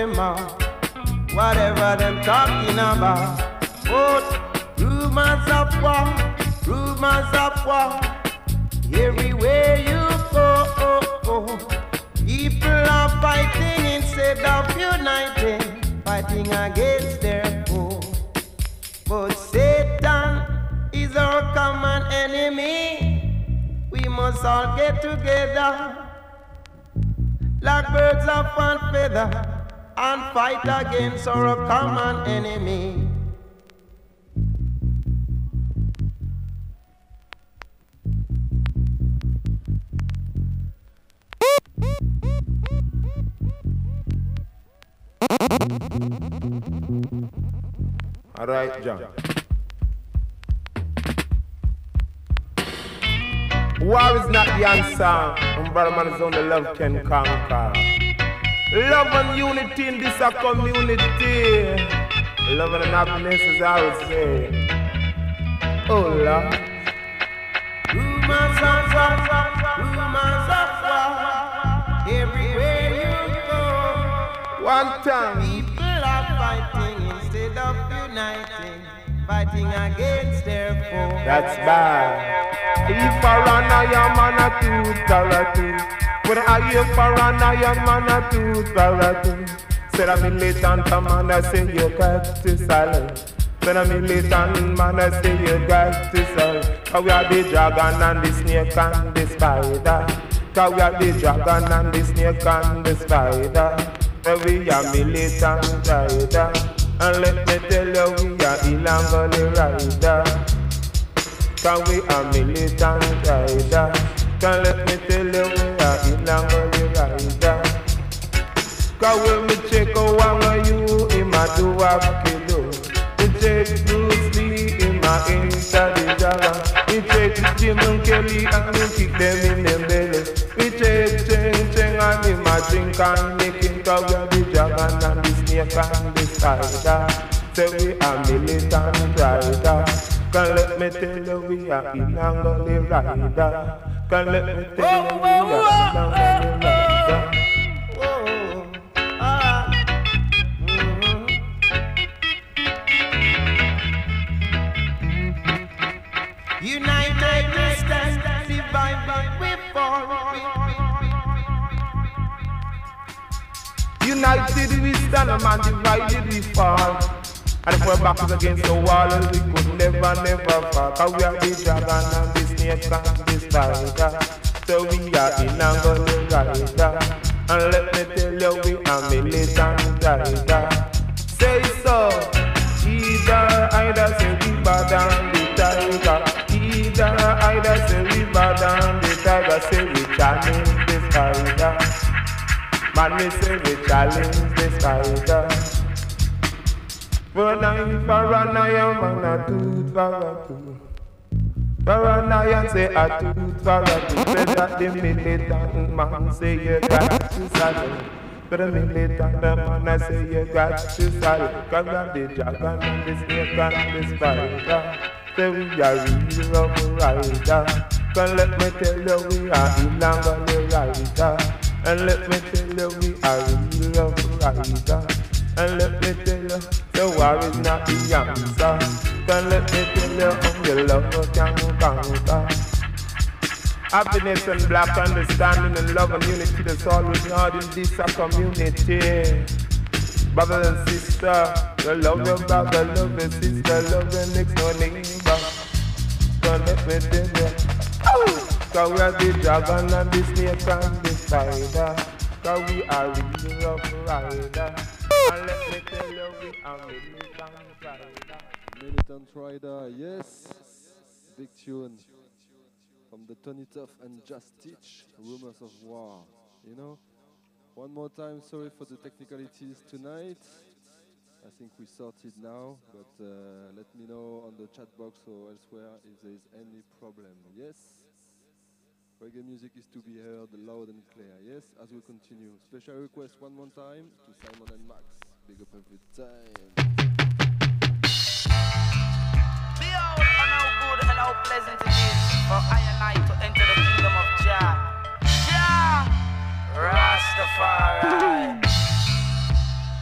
them mouth, whatever them talking about. But rumors of war, everywhere you go. People are fighting instead of uniting, fighting against their foe. But Satan is our common enemy. We must all get together like birds of one feather and fight against our common enemy. All right, John. War is not the answer, and brother man is only love can conquer. Love and unity in this community. Love and happiness is I would say. Oh Lord. Rumors of war, everywhere you go. One time. People are fighting instead of uniting, fighting against their foe. That's bad. If I run, I am on a two. When I hear for an iron man a two. Said a militant man, I say you got to silence. When a militant man, I say you got to silence. Cause we are the dragon and the snake and the spider. Cause we are the dragon and the snake and the spider. So we are militant rider. And let me tell you, we are illegally rider. Cause we are militant rider. Cause let me tell you, we are illegally rider. Cause when we check out one of you, in my do have kilo. We check Bruce Lee, in my inside the Java. We check Jim and Kelly, and we kick them in the belly. We check Cheng, and in my drink and making. Cause we are the dragon and the snake and the spider. Say we are militant rider. Can let me tell you we are illegally rider. Can let me tell you we are illegally rider. United we stand, divided we fall. United we stand, man, divided we fall. And if our back is against the wall, we could never fall. Cause we are the dragon and the snake and the spider. So we are illegally rider. And let me tell you, we are militant rider. Say so. Either say we bad and the tiger. Either say we bad and the tiger. Say we challenge the spider. Man, we say we challenge the spider. For nine, paranoia, man, a tooth for a tooth. Paranoia say a tooth for a tooth. Say that the militant man say you got to salute. But the militant man I say you got to salute. Cause we are the dragon and the snake and the spider. Say we are real rough rider. Cause let me tell you we are illegally rider. And let me tell you we are real rough rider. And let me tell you, the war is not the answer. Then let me tell you, your love can conquer. Happiness and black understanding and love and unity, that's all we need in this community. Brother and sister, you love your brother, love your sister, love your next door neighbor. So let me tell you, cause we are the dragon and the snake and the spider. Cause we are real rough rider. And let me tell you, we are militant rider. Militant rider, yes. Big tune from the Tony Tough and Just Teach, Rumors of War. You know, one more time, sorry for the technicalities tonight. I think we sorted now, but let me know on the chat box or elsewhere if there is any problem. Yes? Reggae music is to be heard loud and clear. Yes, as we continue. Special request one more time to Simon and Max. Big up every time. Behold, and how good and how pleasant it is for I and I to enter the kingdom of Jah. Jah! Rastafari.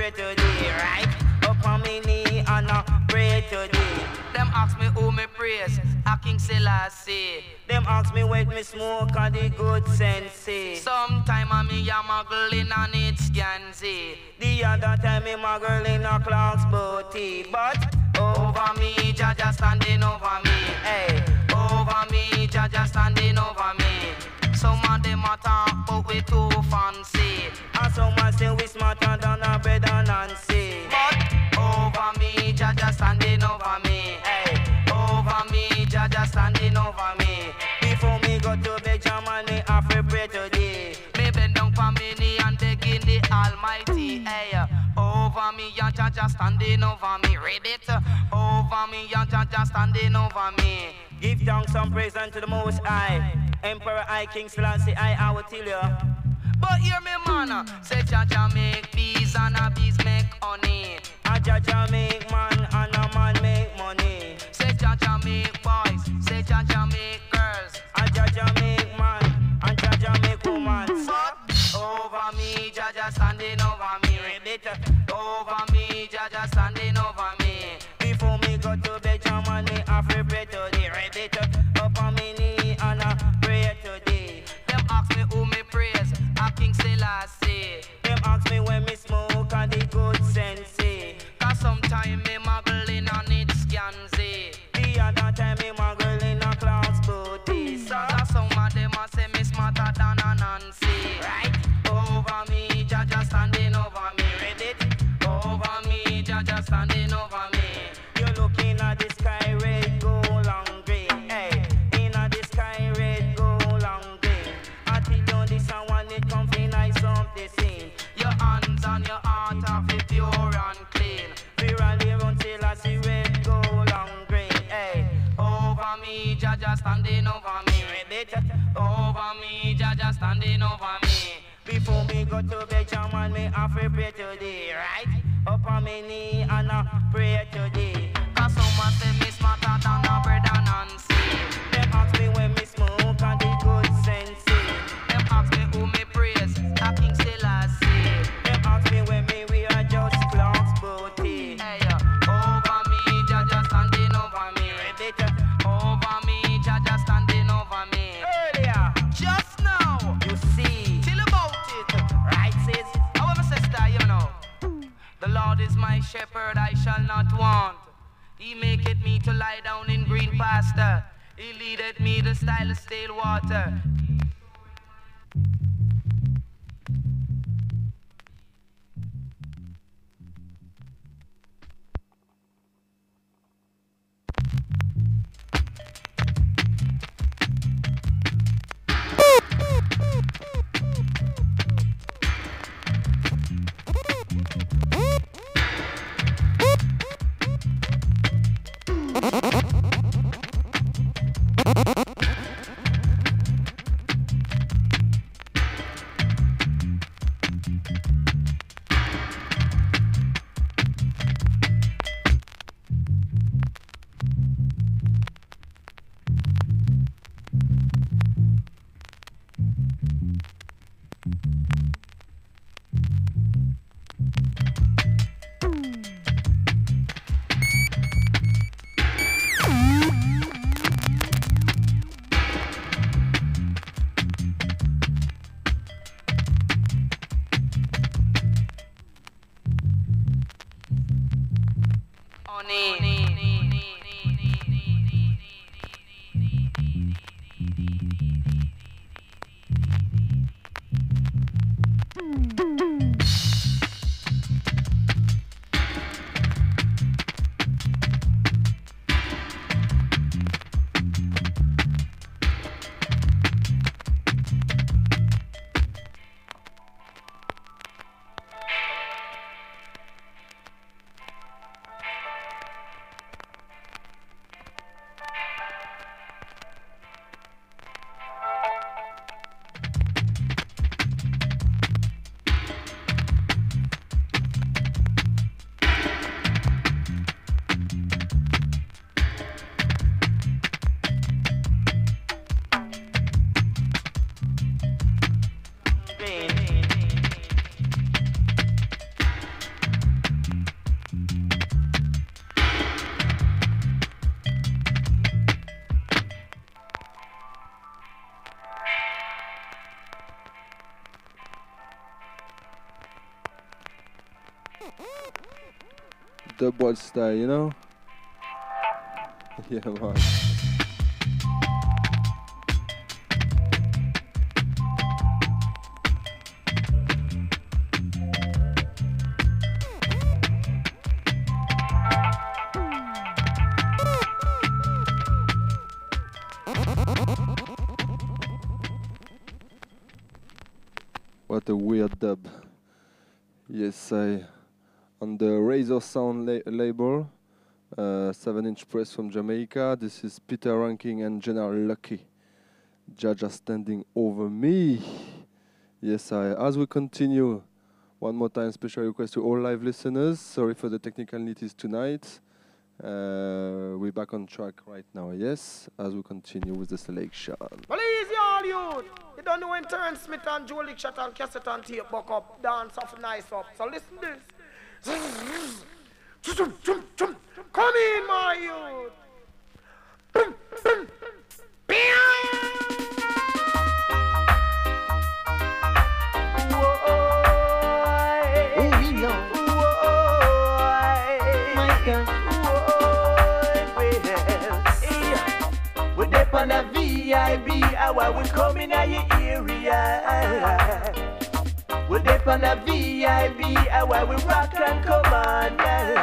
pray today, right? Up on me knee and I pray today. Them ask me who me praise, a King Selassie. Them ask me where me smoke and the good sensei. Sometime I me a muggling and it's Scanzy. The other time me muggling a Clark's booty. But over me, Jaja standing over me. Hey, over me, Jaja standing over me. Some of them a talk but we too fancy. And some a say we smarter than a bread and Nancy. But over me, Jaja standing over me. Hey, over me, Jaja standing over me. Before me go to bed, German, me have to pray today. Me bend down for me knee and begging the Almighty. Hey, over me, Jaja standing over me. Ribbit, over me, Jaja standing over me. Give thanks and praise unto the Most High. Emperor I, King Selassie I will tell you. But hear me, man, say Jaja make bees and a bees make honey. A Jaja make man and a man make money. Say Jaja make boys, say Jaja make girls. A Jaja make man and Jaja make woman. But over me, Jaja standing over me. Ribbit, over me, Jaja standing over me. Before me go to bed, German, me have to pray today. Ribbit, up on me knee and I pray today. Them ask me who me praise, a King Selassie. Them ask me when me smoke and the good sensei. Cause sometime me muggling and it's Scanzy. The other time me muggling a Clark's booty. So some of them a say me smarter than a Nancy. Right? Over me, Jaja standing over me. Read it? Over me, Jaja standing over me. You're looking at the sky red, gold and green. Hey, in the sky red, gold and green. I tell you this and one it come fi nice up the scene. Your hands and your heart are fi pure and clean. We rally run till I see red, gold and green. Hey, over me, Jaja standing over me. Read it? Over me, Jaja standing over me. Before me go to bed, German, me have to pray today, right? Up on me knee and I pray today. Cause someone say me smarter than a bread and Nancy. Them ask me when me smoke and the good sensei. Them ask me who me praise, a King Selassie. Them ask me when me wear just Clark's booty. Hey, over me, Jaja standing over me. Repeat, over me, Jaja standing over me. Earlier, just now, you see, chill about it. Right, sis? However, sister, you know. The Lord is my shepherd, I shall not want. He maketh me to lie down in green pasture. He leadeth me to still water. dubwad style, you know? Yeah, man. What a weird dub. Yes, on the Razor Sound label, 7-inch press from Jamaica. This is Peter Ranking and General Lucky. Jaja standing over me. Yes, as we continue, one more time, special request to all live listeners. Sorry for the technical needs tonight. We're back on track right now, yes, as we continue with the selection. Well, easy all you. You don't know when Terrence Smith and Joe Lick shot and cassette and tape buck up, dance off nice up. So listen this. Come in, my youth. On a VIB hour, we come in your area. We're deep on a VIB hour, we rock and come on.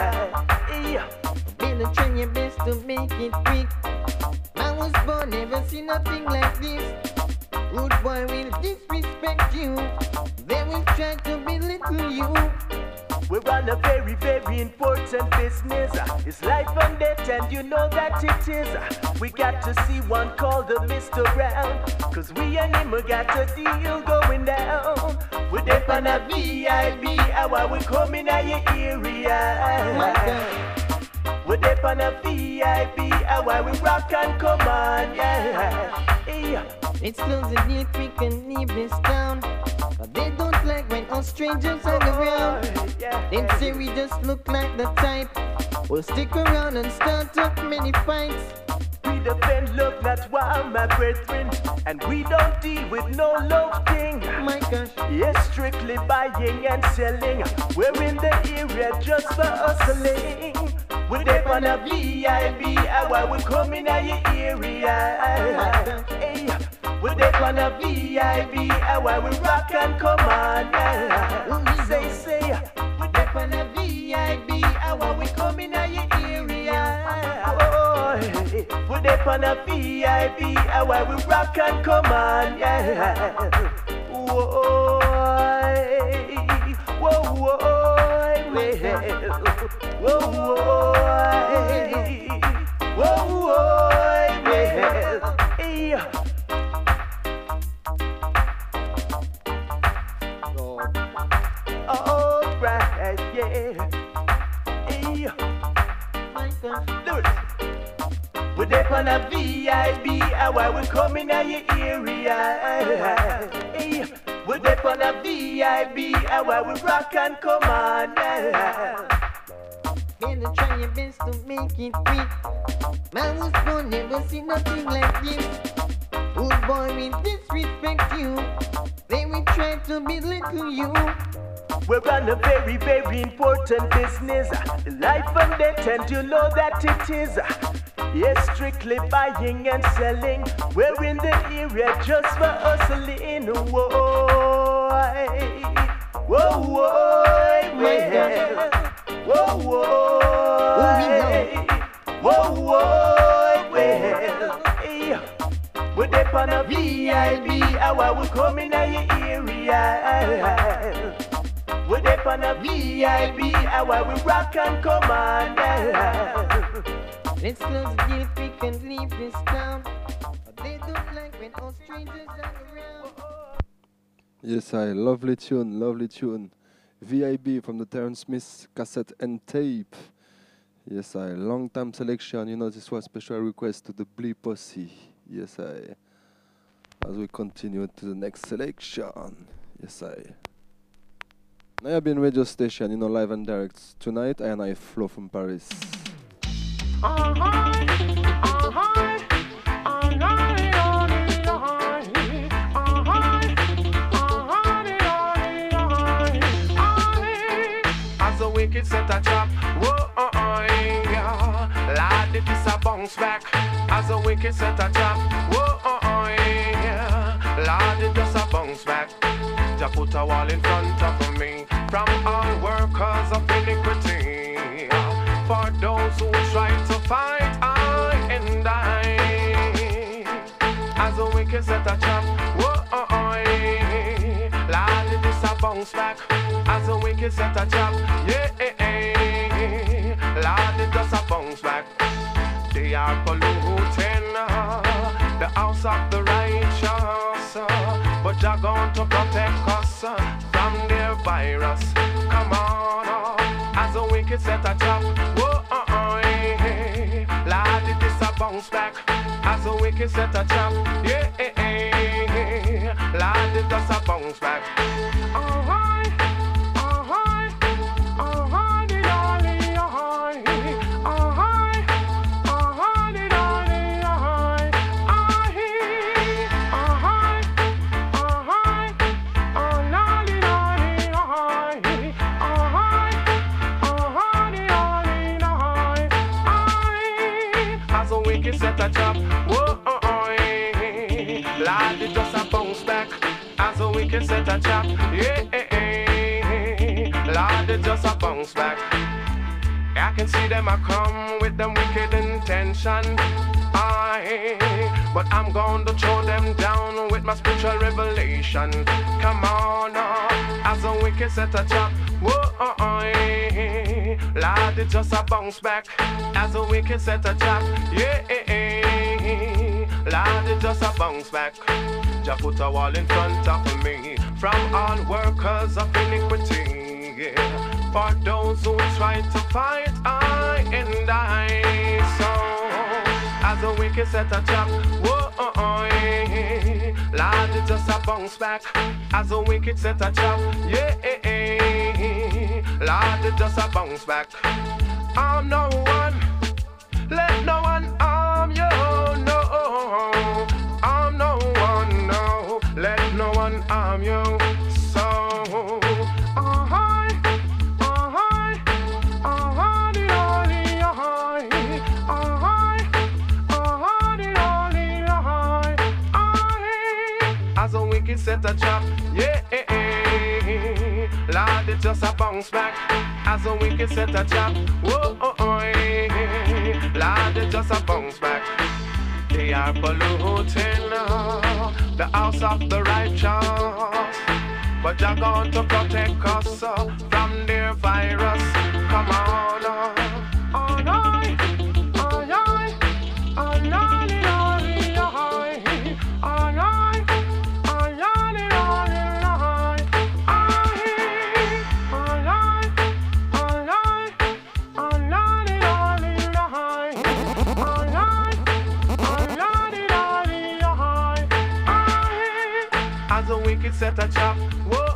Better try your best to make it quick. I was born, never seen nothing like this. Rude boy will disrespect you. They will try to belittle you. We run a very, very important business. It's life and death, and you know that it is. We got to see one called the Mr. Brown, cause we and him got a deal going down. We're deep on a VIB hour, we come in your area. We're deep on a VIB hour, we rock and come on, yeah. It's closing deal quick and leave this town. But they don't like when all strangers hang around. Them say we just look like the type. We'll stick around and start up many fights. We defend love, not war, my brethren. And we don't deal with no love thing. My gosh. Yes, strictly buying and selling. We're in the area just for hustling. We're there on a VIB hour, we come in your area. Hey, we're there on a VIB hour, we rock and come on. Say, we're there on a VIB hour, we come in your area. Oh, we're there on a VIB hour, we rock and come on. Whoa, whoa, whoa, whoa, whoa, all right, yeah. We're there on a VIB hour, we come in your area. We're there on a VIB hour, we rock and come on. Better try your best to make it quick. Man was born, never seen nothing like this. Old boy will disrespect you. They will try to belittle you. We're on a very, very important business. Life and death, and you know that it is. Yes, strictly buying and selling. We're in the area just for hustling. Whoa, whoa, whoa, well. Whoa, whoa, whoa, whoa, well. We're there on a VIB hour, we come in your area. We're there on a VIB hour, we rock and come on. Let's close the deal quick and leave this town. They don't like when all strangers hang around. Yes, lovely tune, lovely tune. VIB from the Terrence Smith cassette and tape. Yes, long time selection. You know, this was special request to the Blee Posse. Yes, as we continue to the next selection. Yes, Now I've been radio station, you know, live and direct. Tonight, I flow from Paris. As a wicked set a trap, whoa, bounce back as a wicked set a trap. Whoa, yeah. Lord, it just a bounce back. Jah put a wall in front of me from all workers of iniquity. For those who try to fight, I and I. As a wicked set a trap. Whoa, Lord, it is a bounce back as a wicked set a trap. Yeah, Lord, it just a bounce back. They are polluting the house of the righteous, but Jah going to protect us from their virus. Come on, as a wicked set a trap. Whoa, Lord, it is a bounce back as a wicked set a trap. Yeah, Lord, it just a bounce back. Set a trap, whoa, Lord, it just a bounce back as a wicked set a trap, yeah, Lord, it just a bounce back. I can see them a come with them wicked intention, but I'm going to throw them down with my spiritual revelation. Come on, as a wicked set a trap, whoa, Lord, it just a bounce back as a wicked set a trap, yeah, Lord, it just a bounce back. Jah put a wall in front of me from all workers of iniquity, yeah. For those who try to fight, I and I. So, as a wicked set a trap, whoa, Lord, it just a bounce back as a wicked set a trap, yeah, Lord, it just a bounce back. I'm no one, let no one harm you, no. I'm no one, no, let no one harm you. So, as a wicked set a trap, yeah, Lord, it just a bounce back as a wicked set a trap. Whoa, Lord, it just a bounce back. They are polluting the house of the righteous, but Jah going to protect us from their virus. Come on, all night, all night, all night, all night, all night, all night, as a wicked set a trap, whoa,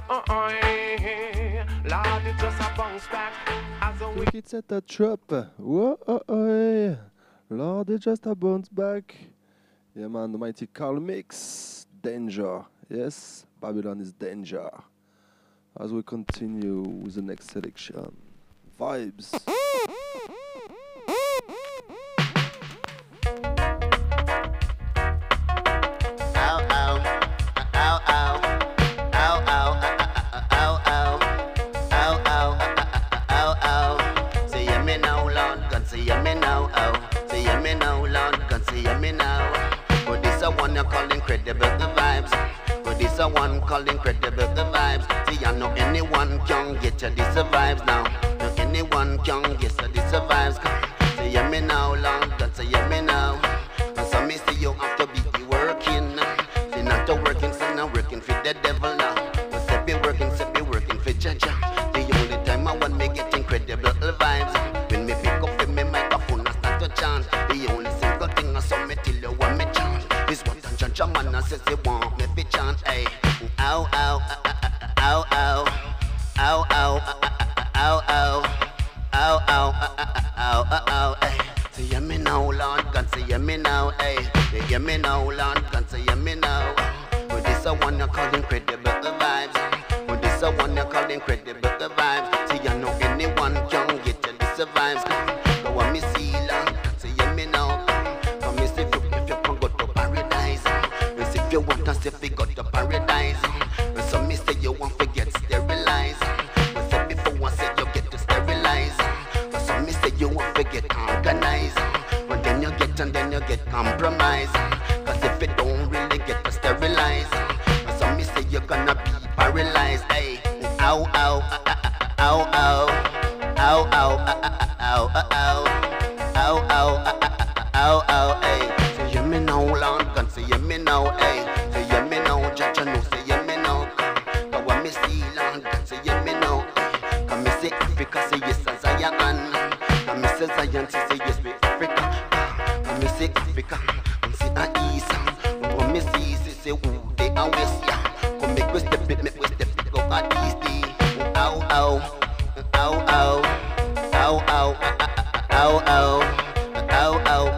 Lord, it just a bounce back. As a Wicked set a trap, whoa, Lord, it just a bounce back. Yeah, man, the mighty Carl Mix, Danger. Yes, Babylon is danger. As we continue with the next selection, Vibes. Call incredible the vibes. But this a one call incredible the vibes. See, I know anyone can get you this vibes now. No anyone can get you this vibes. Say hear me now, London. Say hear me now. And so me see you have to be working. Say not to working, say not working for the devil now. But say be working for Jaja. The only time I want me get incredible vibes. When me pick up in me microphone and start to chant. The only single thing I saw me till you want me chant. Is what Jaja man says he want me to chant, ay. Ow, ow, ow, ow, ow, ow, ow, ow, ow, ow, ow, ow, ay. Say hear me now, Lord God, say hear me now, ay. Say hear me now, Lord God, say hear me now. But this a one you call incredible vibes. But this a one you call incredible vibes. See you know anyone can get you this vibes. Go on me see, Lord God, say hear me now. organize. But then you get and then you get compromised. Cause if you don't really get to sterilize, so me say you're gonna be paralyzed. Hey, ow, ow, ow, ow, ow, ow, ow, ow, ow, ow, ow, hey. Say you me now, Lord God, say you me now, hey. Say you me now, Judge, no, say you me now. Cause when me see Lord God, say you me now. Cause me say Africa, say yes, Zion. Cause me say Zion, say yes, we Africa. Cause me say Africa, me say a East. When me see, say who they are West, yeah. Come make we step it, go at East. Ow, ow, ow, ow, ow, ow, ow, ow, ow, ow,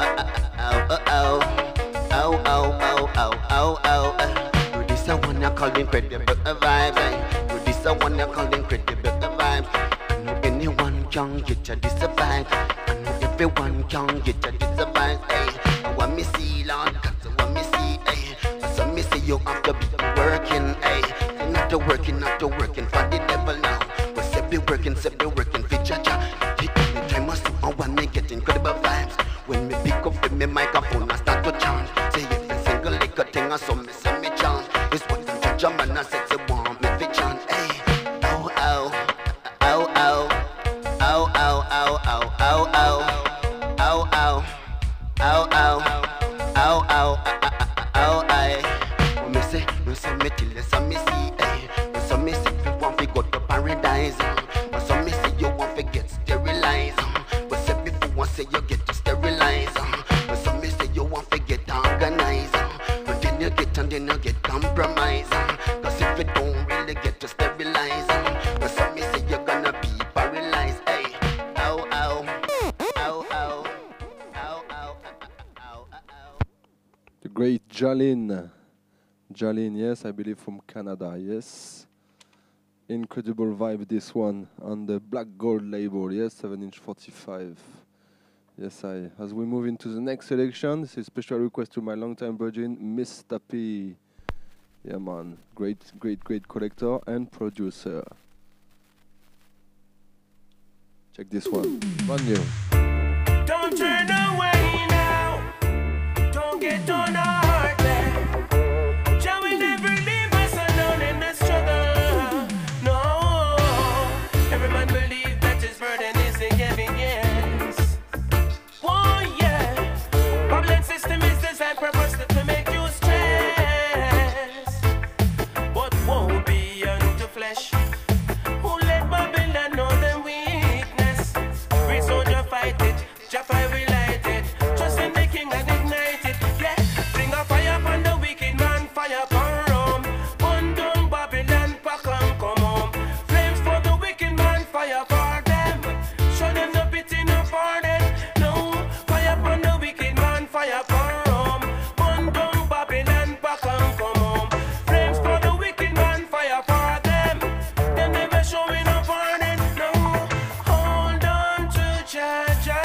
ow, ow, ow, ow. This a one you call incredible vibes. This a one you call incredible vibes. I know anyone can get you this vibe. I know everyone can get you this vibe. Hey, when me see Lord God, so when me see, hey, so me see you have to be working, hey, not to working for the devil now. But say be working for Jaja. Anytime I see I want me get incredible vibes. When me pick up the microphone, I start to chant. Say every single little thing I saw me say me chant. It's what the Jaja man I said you want me to chant. Hey, ow, ow, ow, ow, ow, ow, ow, ow, ow, ow, ow, ow, ow, ow, ow, ow, ow, aye. Me say me till you say me see, ay. So me say you want to go to paradise. So me say you want to get sterilized. But say before I say you get to sterilize. So me say you want to get organized. But then you get and then you get compromised. Cause if you don't really get to sterilize, so me say you're gonna be paralyzed. Ay, ow, ow, ow, ow, ow, ow, ow, ow. The great Jalin. Jalin, yes, I believe from Canada, yes. Incredible vibe, this one, on the Black Gold label, yes, 7-inch 45. Yes, as we move into the next selection, this is a special request to my longtime virgin, Mr. P. Yeah, man, great collector and producer. Check this one, brand new. Don't turn away now, don't get on our heart there. Shall we never leave us alone in the struggle? No, every man believe that his burden is a heavy, yes. Oh yeah, Babylon system is designed purposely to make you stress. But woe be unto flesh, who let Babylon know their weakness. Free soldier fight it, Jaffa will light it. Trust in the king and ignite it. Yeah, bring a fire upon the wicked man, fire upon Rome. Burn down Babylon, pack and come home. Flames for the wicked man, fire for them. Show them no pity, no pardon. No, fire upon the wicked man, fire for Rome. Burn down Babylon, pack and come home. Flames for the wicked man, fire for them. Them never showing no pardon. No, hold on to Jaja,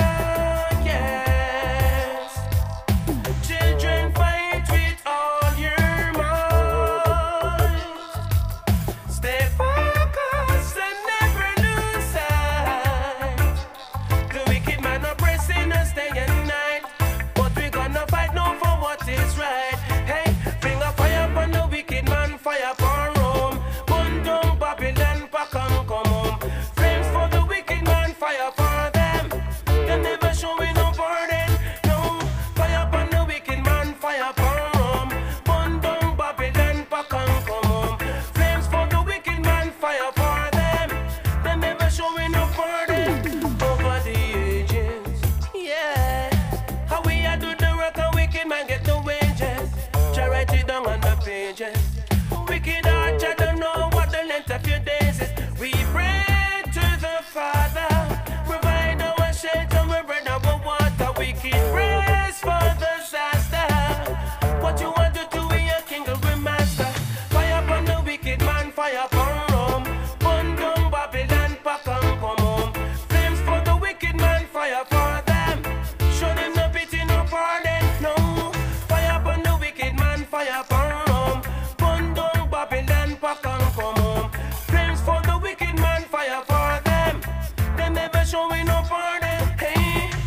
yes. Children, fight with all your might. Stay focused and never lose sight. The wicked man oppressing us day and night, but we gonna fight now for what is right. Hey, bring a fire upon the wicked man, fire upon Rome. Burn down Babylon, pack and come home. Flames for the wicked man, fire for them. Them never showing no pardon. No, fire upon the wicked man, fire upon Rome. Burn down Babylon, pack and come home. Flames for the wicked man, fire for them. Them never showing no pardon. Over the ages, yeah. How we a do the work, a wicked man get the wages. Try write it down on the pages. Wicked heart, I don't know what the length of your days is. We pray to the Father, provide our shelter, our bread, our water. Wicked praise for disaster. What you want to do, we a king and we master. Fire upon the wicked man, fire upon Rome. Burn down Babylon, pack and come home. Flames for the wicked man, fire for them. Show them no pity, no pardon. No, fire upon the wicked man, fire upon Rome. Burn down Babylon, pack and come home. Flames for the wicked man, fire for them. They never showing no pardon. Hey,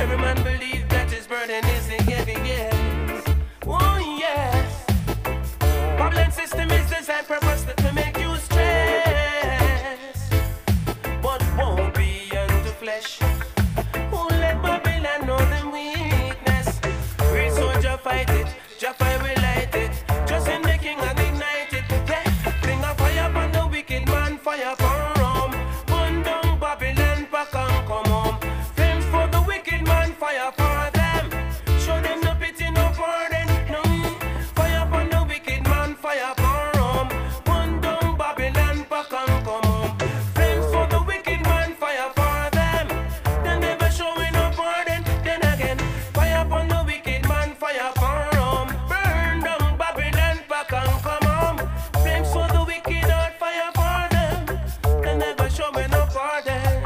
Every man believes that his burden isn't heavy, yes. Oh, yes. Babylon system is designed purposely to make you stress, but won't be unto flesh. Who let Babylon know them weakness? Real soldier fight it, Jaffa will light it. Just in the king and ignite it. Yeah, bring a fire upon the wicked man, fire upon Rome. Burn down Babylon, back and come home. Flames for the wicked man, fire for them. Show them no pity, no pardon, no. Fire upon the wicked man, fire upon Rome. Burn down Babylon, back and come home. Flames for the wicked man, fire for them. They never showing no pardon. Then again, fire upon the wicked man, fire upon Rome. Burn down Babylon, back and come home. Flames for the wicked heart, fire for them. They never showing no pardon.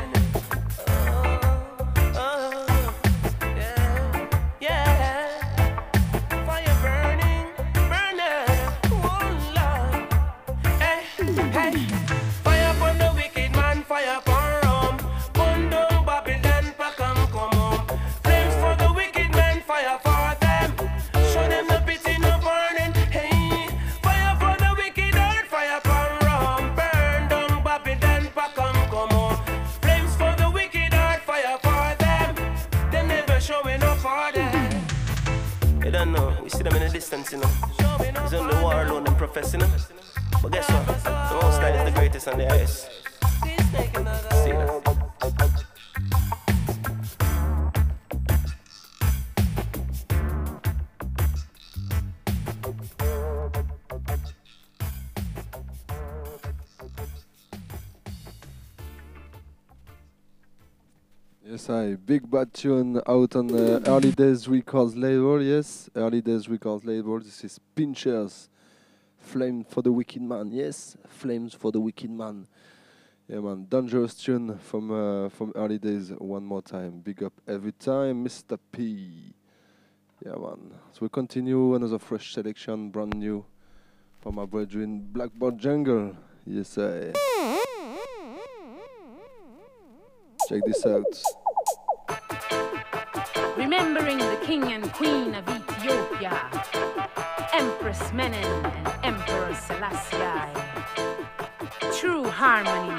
Yeah. Fire burning, oh Lord. Hey. Fire upon the wicked man, fire upon Rome. Burn down Babylon, back and come home. Flames for the wicked men, fire for them. Show them no pity, no pardon. Hey, fire for the wicked heart, fire upon Rome. Burn down Babylon, back and come home. Flames for the wicked heart, fire for them. They never showing no pardon. You don't know, we see them in the distance, you know. It's on the war alone and professing them. But guess what? The Most High is the greatest and the highest. See that? Yes, I big bad tune out on Early Days Records label. Yes, Early Days Records label. This is Pinchers, Flame for the Wicked Man. Yes, Flames for the Wicked Man. Yeah, man, dangerous tune from Early Days. One more time, big up every time, Mr. P. Yeah, man. So we continue another fresh selection, brand new, from my brethren, Blackboard Jungle. Yes, I. Check this out. Remembering the king and queen of Ethiopia, Empress Menen and Emperor Selassie. True harmony.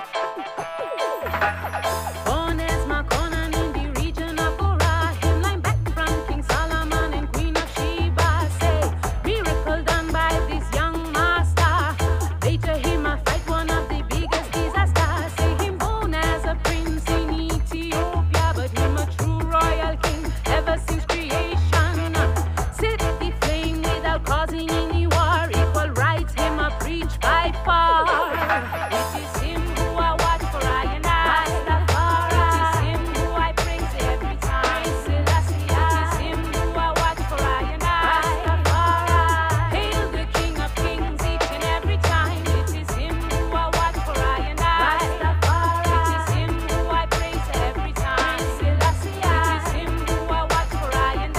Born as Makonnen in the region of Ora, hymnline back from King Solomon and Queen of Sheba. Say, miracle done by this young master. Later him a fight one of the biggest disasters. Say him born as a prince in Ethiopia, but him a true royal king ever since creation. Set the flame without causing any war. Equal rights him a preach by far. It is him who I watch for I and I. It is him who I praise every time. It is him who I watch for I and I. Hail the King of Kings each and every time. It is him who I watch for I and I. It is him who I praise every time. It is him who I watch for I and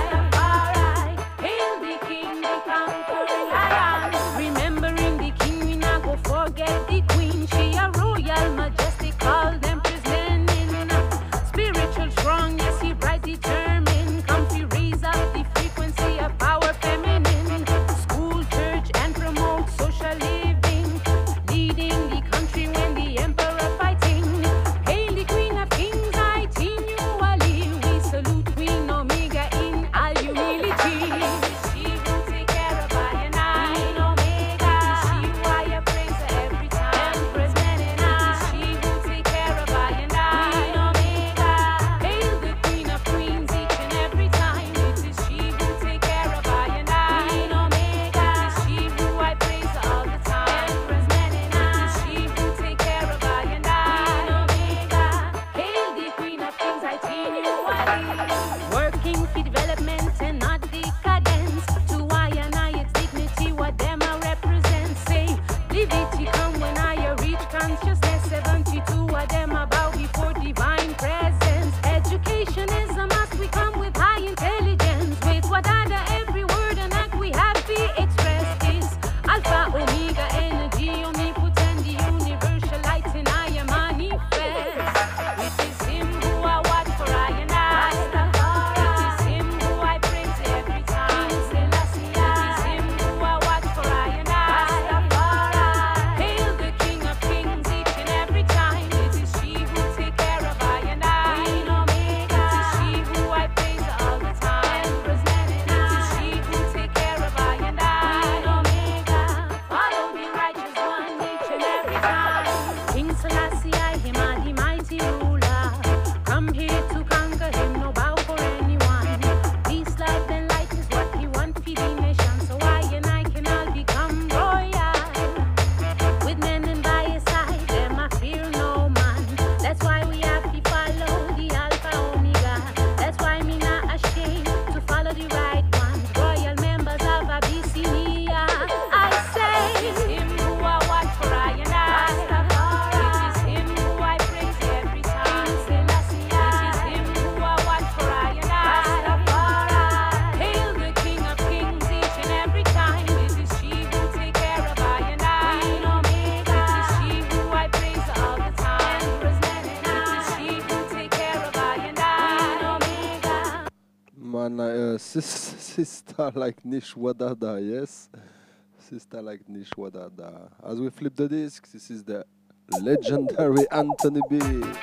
I. Hail the King, the conquering lion. Remembering the king, we not go forget the queen. She a royal majestic, called Empress Menen. Spiritual strong, yes, he bright determined. Come to raise up the frequency of power feminine. School, church, and promote social living. Leading the country when the emperor fighting. Hail the queen of kings, I team you Ali. We salute Queen Omega in all humility. She will take care of I and I. Queen Omega, she who I praise every time. Empress Menen, she will take care of I and I. Queen Omega, hail the queen of queens each and every time. It is she who take care of I and I. Queen Omega, it is she who I praise all the time. Empress Menen, it is she who take care of I and I. Queen Omega, hail the queen of kings, I team you Ali. Working for development and not decadence. To I and I, it's dignity, what them I represent. Say, liberty come when I reach consciousness. 72 of them I bow before divine presence. Education is a must, we come with high intelligence. With what other every word and act we have to express is Alpha, Omega, energy, omnipotent, the universal light in I am manifest. It is him who I watch for I and I. man, sister like Nish Wadada, yes? Sister like Nish Wadada. As we flip the disc, this is the legendary Anthony B.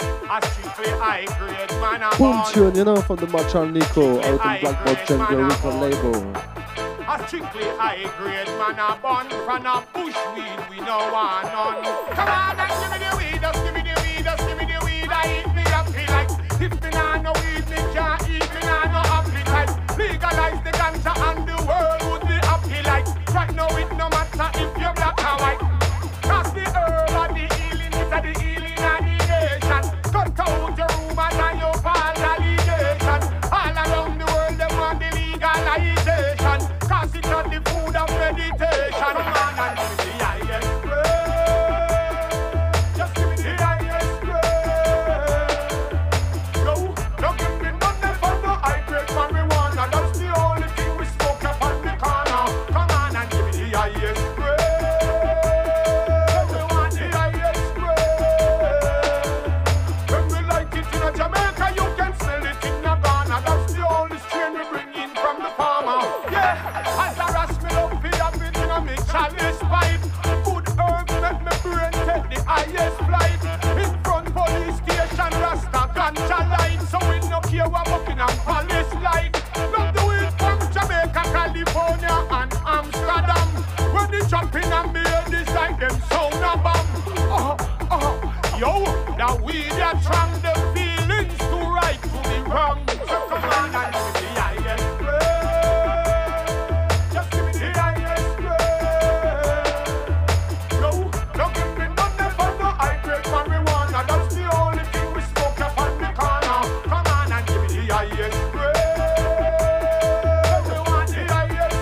Boom tune, you know, from the Marshall Nico out in Blackboard Jungle record label. A strictly high grade man a bun from a bush weed we no want none. Come on and give me the weed, just give me the weed, just give me the weed. I eat me happy like if me nah no weed, me can't eat, me nah no appetite. Legalize the ganja and the world would be happy like. Right now it no matter if you're black or white. Cause the herb and the healing, it's a the healing and the nation. Cut out your rumors and your false allegations. All around the world they want the legalization. Cause it's not the food of meditation. Man, and give me the highest grade. Just give me the highest grade. No, don't give me nothing for no high grade marijuana. That's the only thing we smoke up on the corner. Come on and give me the highest grade. We want the highest grade. When we like it in a Jamaica, you can sell it in a Ghana. That's the only strain we bring in from the farmer. Yeah, as a ras me love for that bit in a me chalice pipe. Good herbs make me brain take the highest flight. In front police station, Rasta ganja light. So we no care what Buckingham Palace like. Love the weed from Jamaica, California and Amsterdam. When the jumping and me head is like them sound a bomb. Yo, that weed that from the feelings to right to the wrong. So come on and give me the highest grade. Just give me the highest grade. No, don't give me nothing for no high grade marijuana. That's the only thing we smoke up on the corner. Come on and give me the highest grade. We want the highest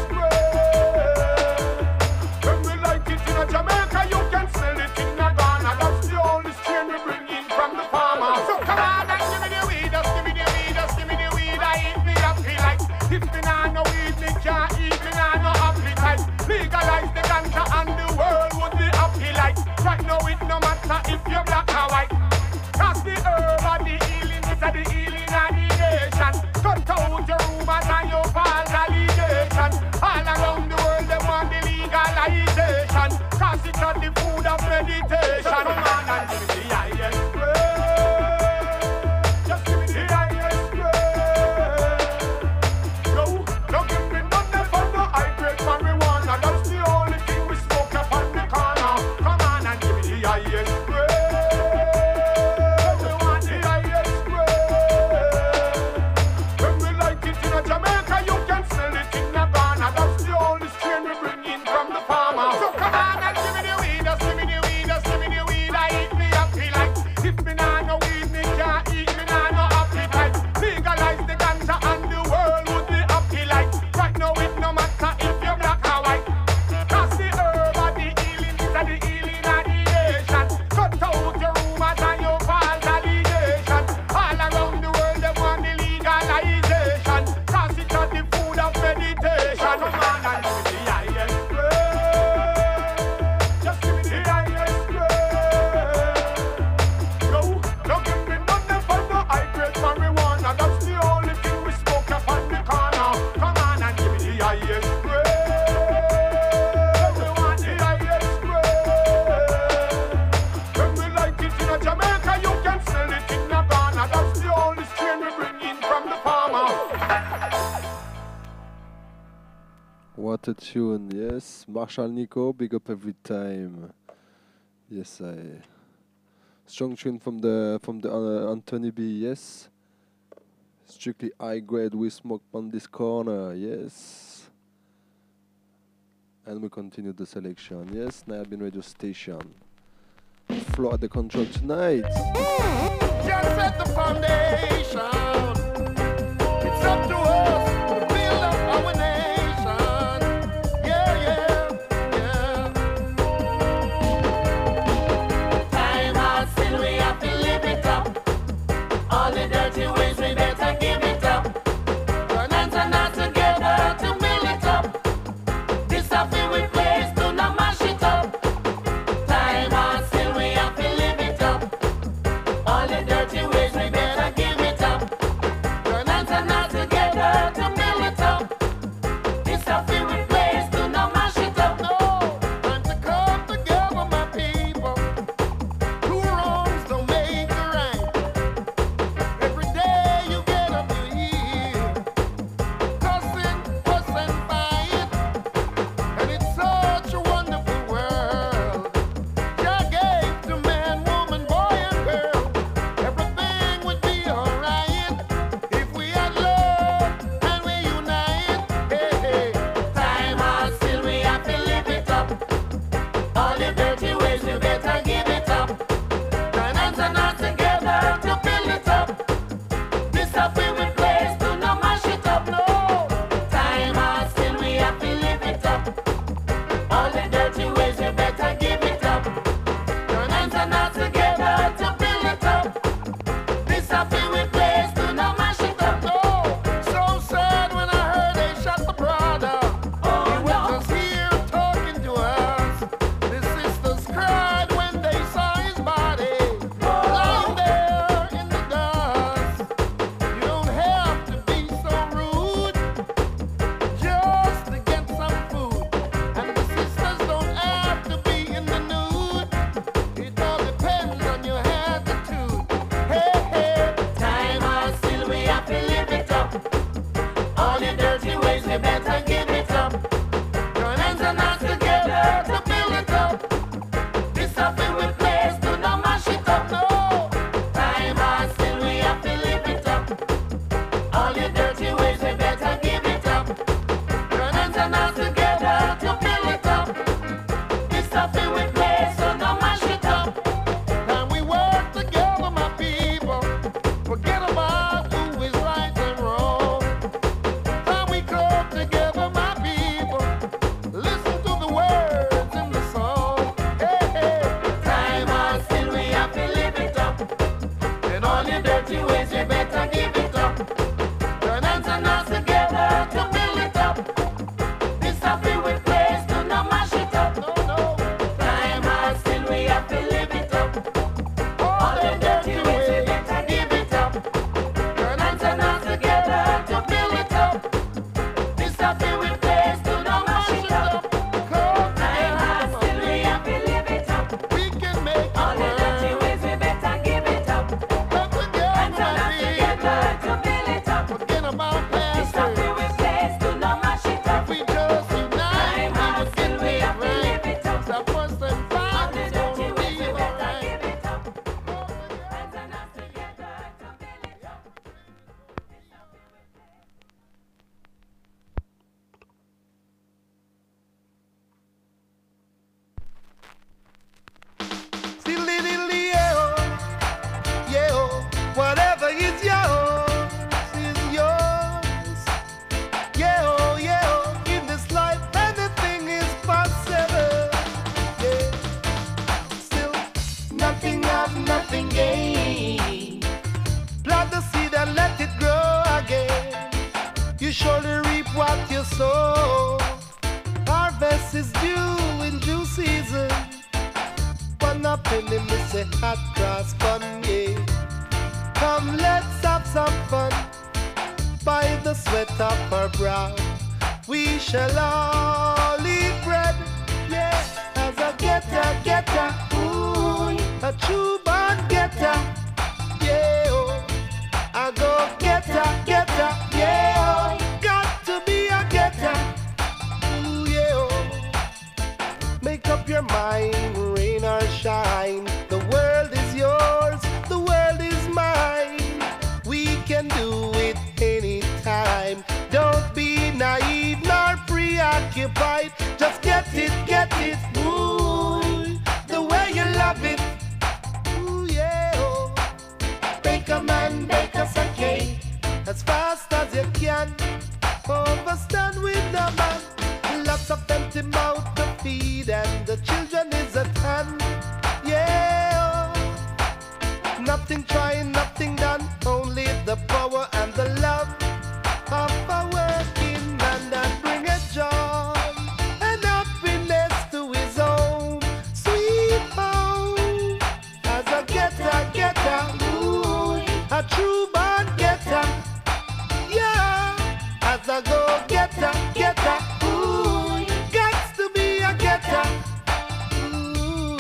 grade. When we like it in a Jamaica, you can sell it in a Ghana. That's the only strain we bring in from the farmer. So come on and give me the weed, just give me the weed, just give me the weed. I eat me happy like if me nah no weed, me can't eat, me nah no appetite. Legalize the ganja and the world would be happy like. Right now it no matter if you're black or white. Cause the herb and the healing, it's a the healing and the nation. Cut out your rumors and your false allegations. All around the world they want the legalization. Cause it's not the food of meditation. Man, and give me the highest grade. Just give me the highest grade. No, don't give me nothing for no high grade marijuana. That's the only thing we smoke up on the corner. Come on and give me the highest grade. We want the highest grade. When we like it in a Jamaica, you can sell it in a Ghana. That's the only strain we bring in from the farmer. So come on and give me the weed, just give me the weed, just give me the weed. I eat me happy like if me nah no weed, me can't eat, me nah no appetite. Legalize the ganja and the world would be happy like. Right now it no matter if you're black or white. Cause the herb and the healing, it's a the healing and the nation. Cut out your rumors and your false allegations. All around the world they want the legalization. Cause it's not the food of meditation. Come on and give me the highest grade. Just give me the highest grade. No, don't give me nothing for no high grade marijuana. That's the only thing we smoke up on the corner. Come on and give me the highest grade. We want the highest grade. When we like it in a Jamaica, you can sell it in a Ghana. That's the only strain we bring in from the farmer. What a tune, yes. Marshall Nico, big up every time. Yes, strong tune from the Anthony B, yes. Strictly high grade, we smoke on this corner, yes. And we continue the selection, yes. Nayabin Radio Station. Flo at the control tonight. Just set the foundation. It's up to us to build up our nation. Yeah, yeah, yeah. Time has still we have to live it up. All the dirty ways we better give it up. Turn hands and hands together to build it up. This a feel we place, do not mash it up. Time has still we have to live it up. All the dirty ways we better give it up. Turn hands and hands together. All your dirty ways, you better give it up. Turn hands and hands together to build it up. This stuff in with place, so don't mash it up. Can we work together, my people? Forget about who is right and wrong. Can we come together, my people? Listen to the words in the song. Hey, hey. Time on still we have to live it up. And all your dirty ways, you better give it up. Turn hands and hands together to build it up. This stuff in with place, do not mash it up. No, no. Time on still we have to live it up. All the dirty ways, you better give it up. Turn hands and hands together to build it up. This stuff in with place, do not mash it up. Time on still we have to live it up. We can make it All the dirty work. ways, we better give it up. Come together, Hands and my hands people. together to build it up. Forget about This stuff past. in with place, do not mash it up. If we just unite, Time we on will still get we it have to live right. it up. So first and All the foremost, dirty gonna ways, be we better alright. give it up. Hands and hands together to build it up. Whatever is yours is yours. In this life anything is possible. Yeah. Still nothing have nothing gain. Plant the seed and let it grow again. You surely reap what you sow. Harvest is due in due season. One up in the miss a hot grass fun, yeah. Come, let's have some fun. By the sweat of our brow, we shall all eat bread. Yeah, as a getter, ooh, a true born getter. Yeah, oh, I go getter, yeah, oh, got to be a getter. Ooh, yeah, oh, make up your mind, rain or shine. The world is yours, the world is mine. We can do it anytime. Don't be naive nor preoccupied. Just get it, ooh, the way you love it. Ooh, yeah, oh. Bake a man, bake us a cake as fast as you can. Overstand with no man. Lots of empty mouth to feed, and the children is at hand. Yeah, oh. Nothing trying, nothing done. Only the power and the love of a working man that bring a joy and happiness to his own sweet home. As a getter, ooh, a true born getter. Yeah, as a go getter, ooh, got to be a getter. Ooh,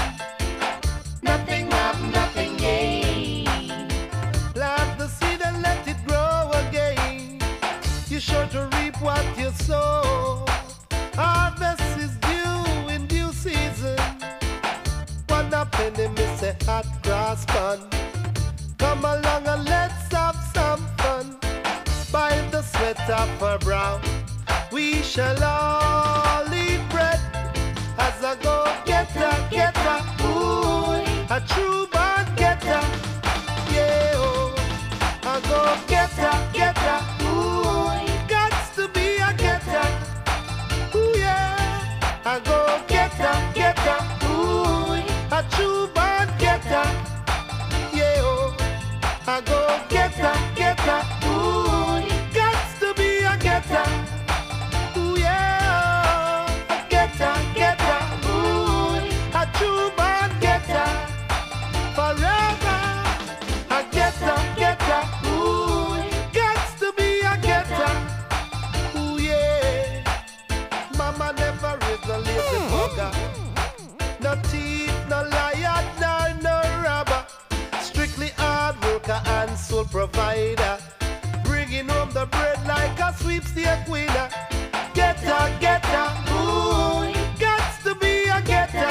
nothing have, nothing gain. Plant the seed and let it grow again. You're sure to reap what you sow. Harvest is due in due season. One up penny miss a hot grass fun. Come along and let's have some fun. By the sweat of our brow, we shall all eat bread. As a go getter, ooh, a true born getter. Yeah, oh, a go getter, ooh, got to be a getter. Ooh, yeah, a go getter, ooh, a true born getter. Yeah, oh, a go getter, ooh, got to be a getter. Ooh, yeah, a getter, ooh, a true born getter. Forever, a getter, ooh, got to be a getter. Ooh, yeah, mama never raised a lazy bugger. No thief, no liar, no robber. Strictly hard worker and soul provider. Bringing home the bread like a sweepstake winner. Getter, ooh, got to be a getter.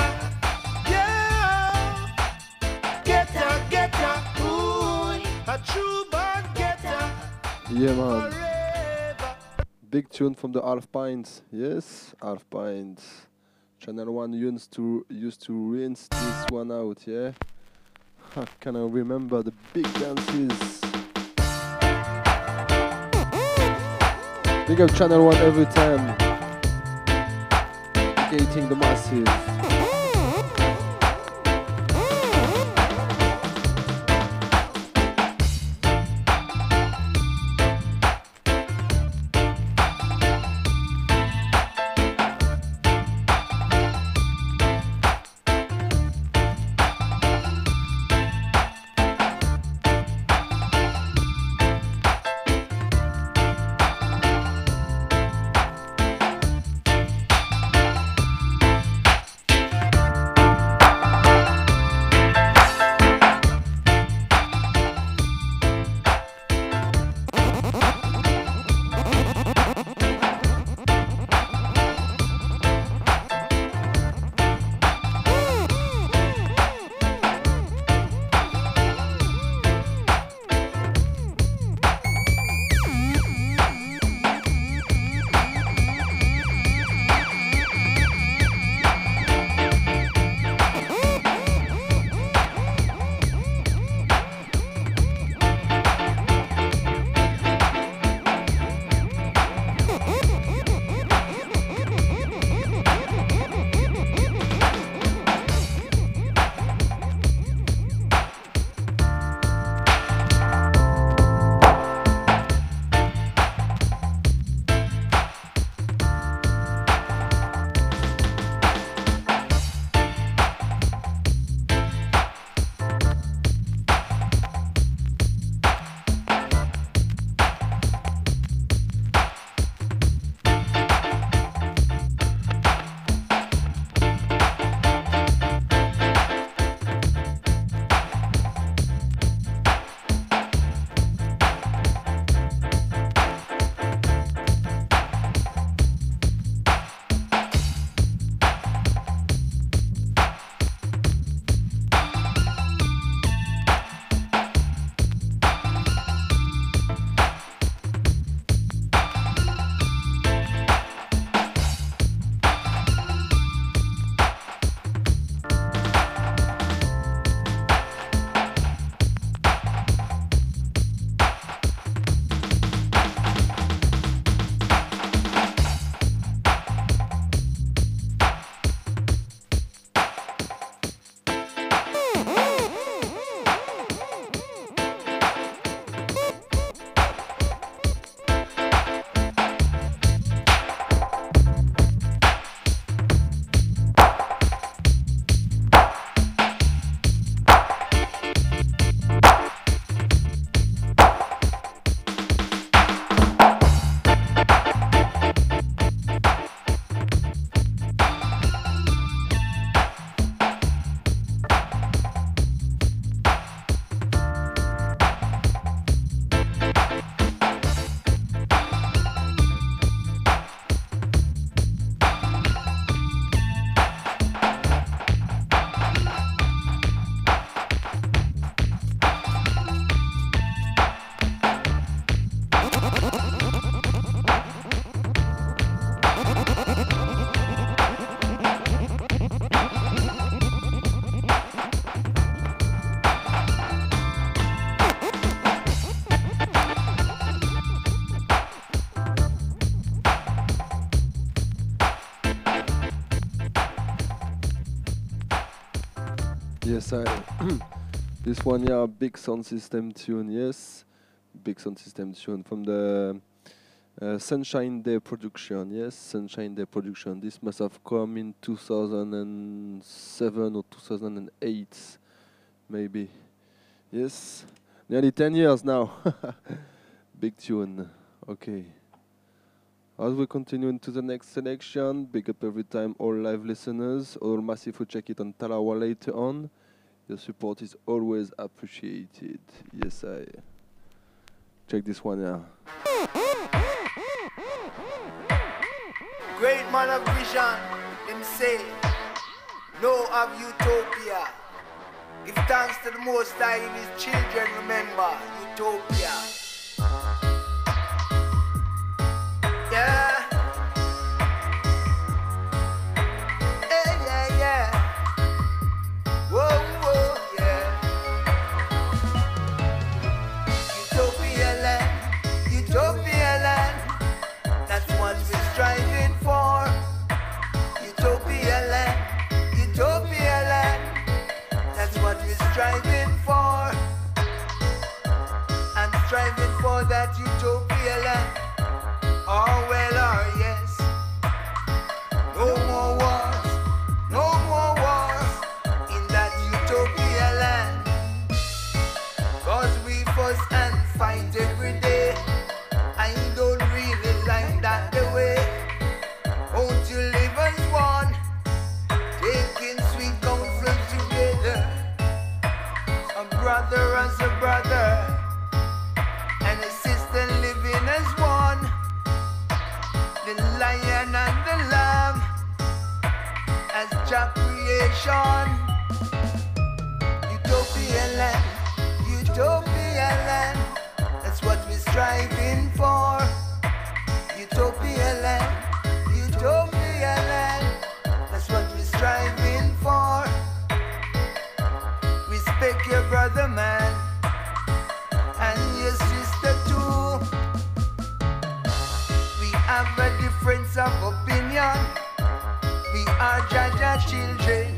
Yeah, getter, ooh, a true born getter. Yeah, man. Big tune from the Half Pints. Yes, Half Pints. Channel 1 used to rinse this one out, yeah? I cannot remember the big dances. Big up Channel 1 every time. Educating the masses. Yes, this one, yeah, big sound system tune, yes. Big sound system tune from the Sunshine Day production, yes, Sunshine Day production. This must have come in 2007 or 2008, maybe. Yes, nearly 10 years now. Big tune, okay. As we continue into the next selection, big up every time all live listeners, all massive who check it on Talawa later on. Your support is always appreciated. Yes, I. Check this one out. Great man of vision, him say, no of utopia. Give thanks to the Most High and his children, remember, utopia. utopia land. Oh well, oh yes. No more wars, no more wars in that utopia land. 'Cause we fuss and fight every day. I don't really like that the way. Won't you live as one, taking sweet counsel together, a brother as a brother, and a sister living as one, the lion and the lamb as Jah creation. Utopia land, utopia land, that's what we're striving for. Utopia land, utopia land, that's what we're striving for. Respect your brother man and your sister too. We have a difference of opinion. We are Jaja children,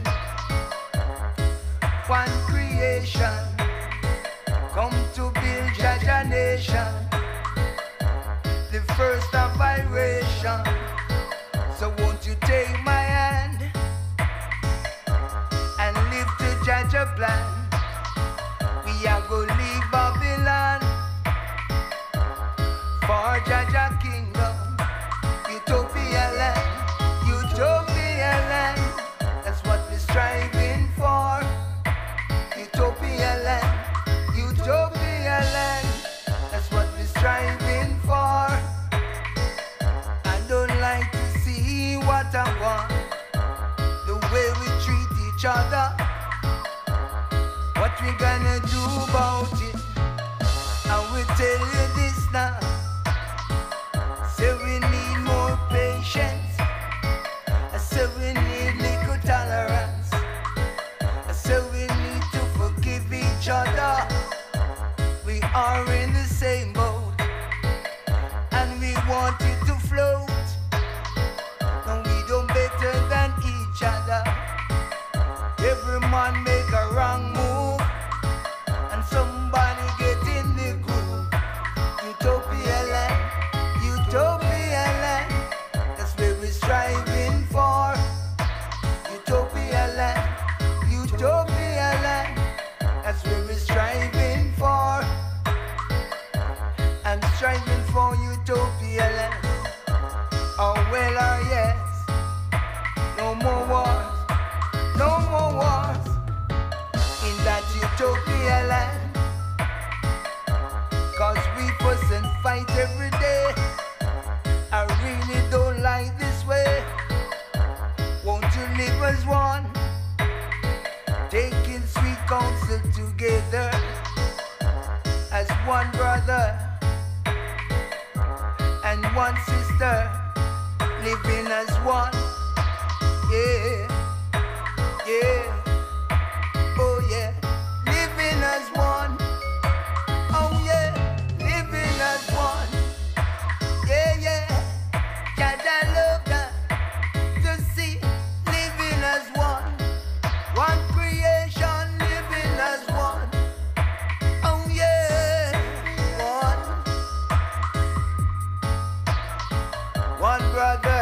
one creation, come to build Jaja nation, the first of vibration. So won't you take my hand and live to Jaja plan? We are gonna leave Babylon for Jaja kingdom. Utopia land, utopia land, that's what we're striving for. Utopia land, utopia land, that's what we're striving for. I don't like to see what I want, the way we treat each other. What we gonna do about it? I will tell you this now. Say we need more patience. I say we need little tolerance. I say we need to forgive each other. We are in the same boat, and we want it to float. And we don't better than each other. Every man make a wrong move, and somebody get in the groove. Utopia land, utopia land, that's where we're striving for. Utopia land, utopia land, that's where we're striving for. I'm striving for utopia land. Oh well, oh yes. No more wars, no more wars in that utopia land. 'Cause we fuss and fight every day. I really don't like this way. Won't you live as one, taking sweet counsel together as one brother and one sister, living as one. Yeah, yeah, oh yeah, living as one. Oh yeah, living as one. Yeah, yeah, Jaja love that to see, living as one. One creation, living as one. Oh yeah, one. One brother,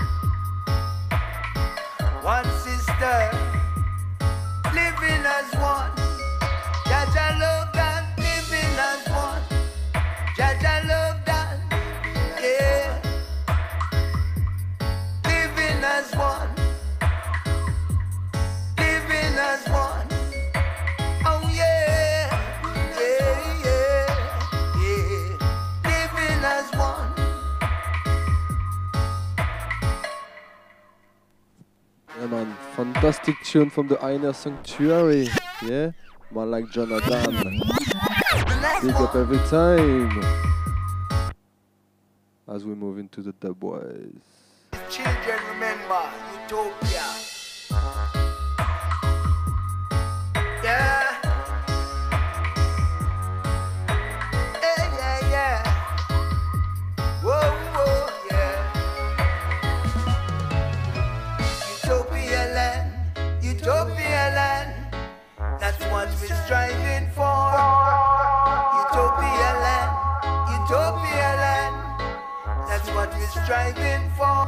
one sister, living as one. Jaja love that, living as one. Jaja love that, yeah. Living as one. Living as one. Oh yeah, yeah, yeah, yeah. Living as one. Yeah, man, fantastic tune from the Inner Sanctuary. Yeah, man like Jonathan. Big up every time. As we move into the Dubwise. Children, remember utopia. Yeah. Yeah, yeah, yeah. Whoa, whoa, yeah. Utopia land, utopia land. That's what we're striving for. Utopia land, utopia we're striving for.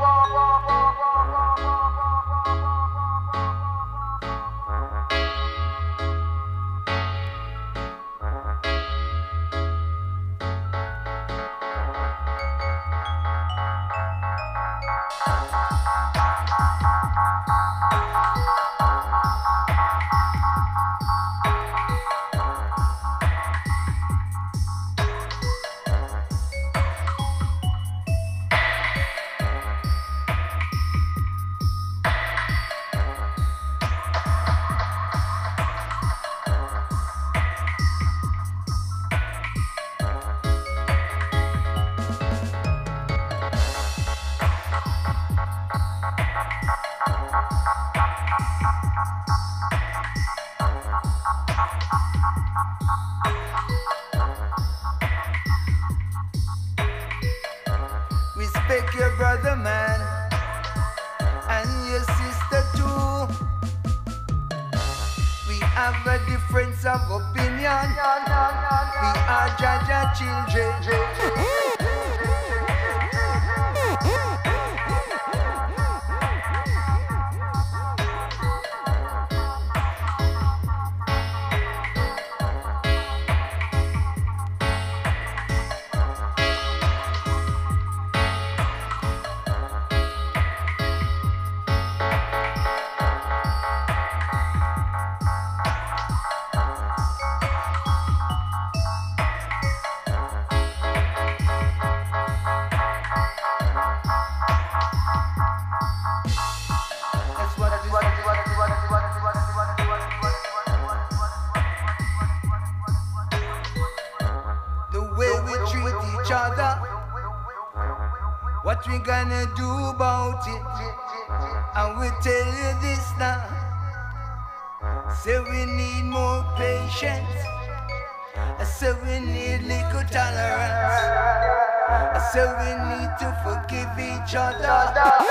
Respect your brother, man, and your sister too. We have a difference of opinion. We are Jaja children. The way we treat each other, what we gonna do about it? And we tell you this now, say we need more patience, say we need little tolerance, say we need to forgive each other.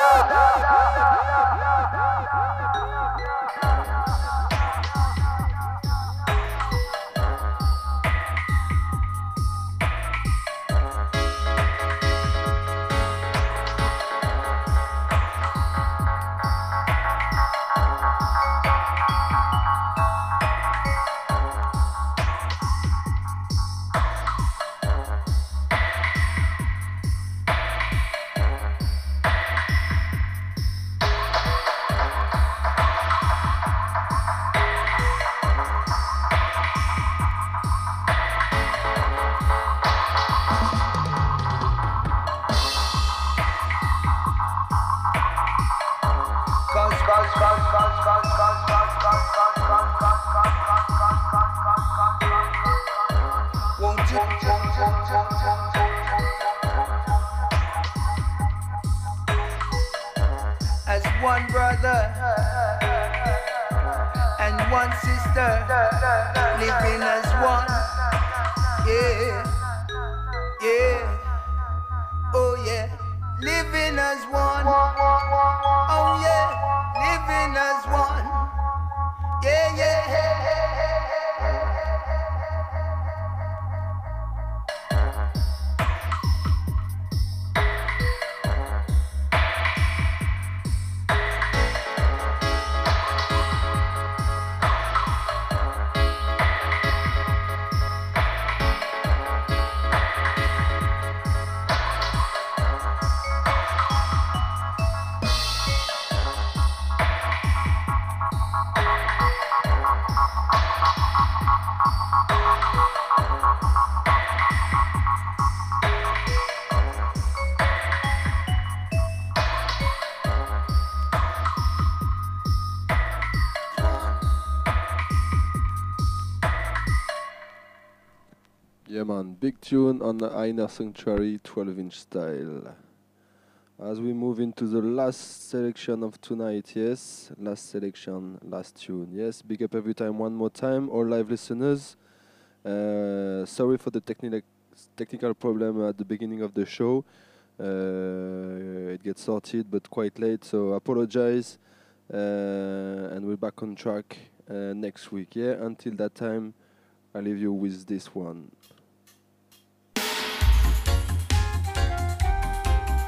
As one brother and one sister, living as one. Yeah, yeah, oh yeah, living as one. Oh yeah, living as one. Yeah, yeah. Yeah, man, big tune on the Einer Sanctuary 12-inch style. As we move into the last selection of tonight, yes, last selection, last tune, yes. Big up every time, one more time, all live listeners. Sorry for the technical problem at the beginning of the show. It gets sorted, but quite late, so apologize. And we're back on track next week, yeah. Until that time, I leave you with this one.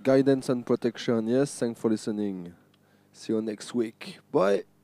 guidance and protection. Yes, thanks for listening. See you next week. Bye.